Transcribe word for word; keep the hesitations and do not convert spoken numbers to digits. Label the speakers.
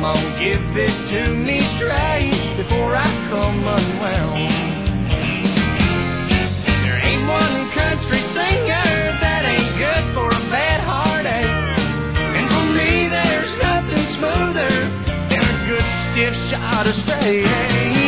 Speaker 1: on, give it to me straight before I come unwound. There ain't one country singer that ain't good for a bad heartache. And for me, there's nothing smoother than a good stiff shot of straight.